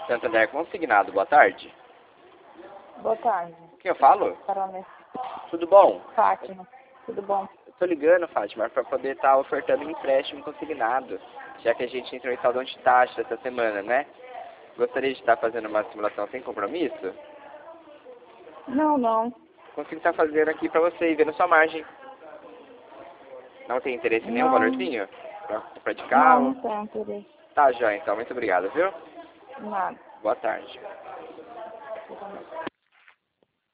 Santander consignado, boa tarde. Boa tarde. Quem eu falo? Carol, Tudo bom? Fátima. Tudo bom? Eu tô ligando, Fátima, para poder estar ofertando um empréstimo consignado, já que a gente entrou em salão de taxa essa semana, né? Gostaria de estar fazendo uma simulação sem compromisso? Não. Consigo estar fazendo aqui para você e vendo sua margem. Não tem interesse em nenhum Não. valorzinho? Para comprar de Não, carro? não tenho interesse. Tá, já, então. Muito obrigado, viu? Nada. Boa tarde.